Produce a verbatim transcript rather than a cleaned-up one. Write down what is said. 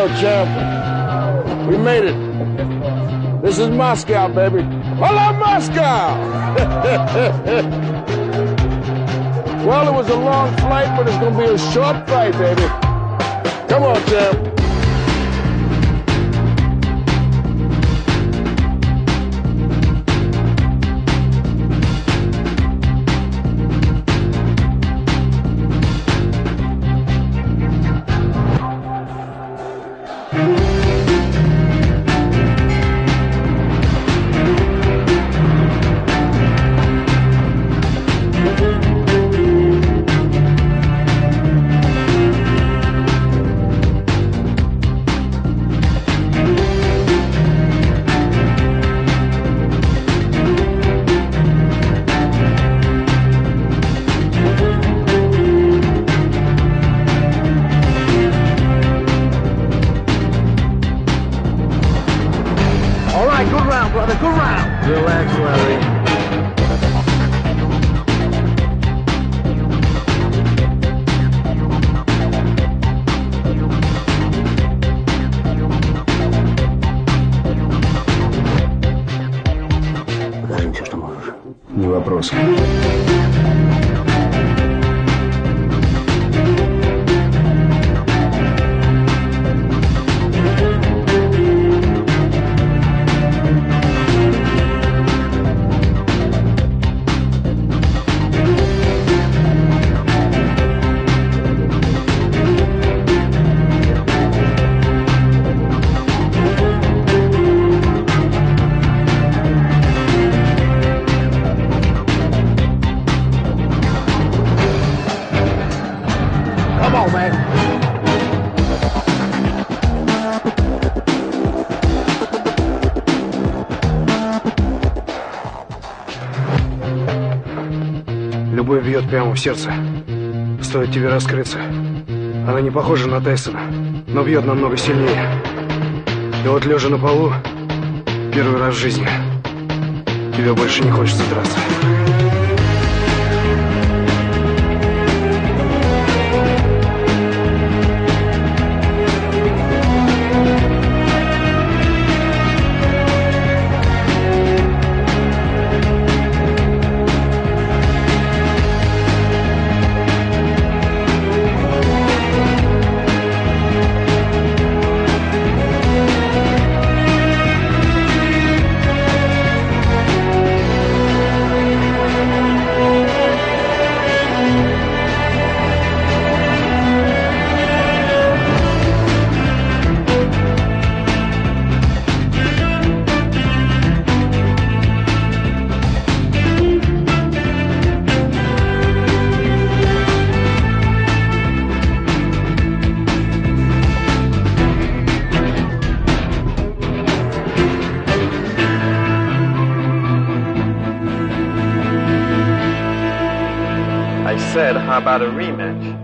go, champ. We made it. This is Moscow, baby. Hello, Moscow! Well, it was a long flight, but it's gonna be a short flight, baby. Come on, champ. Good round, brother, good round. Relax, Larry. Покажи все, что можешь. Не вопрос. Come on, man. Любовь бьет прямо в сердце. Стоит тебе раскрыться. Она не похожа на Тайсона, но бьет намного сильнее. И вот лежа на полу, первый раз в жизни, тебе больше не хочется драться. I said, how about a rematch?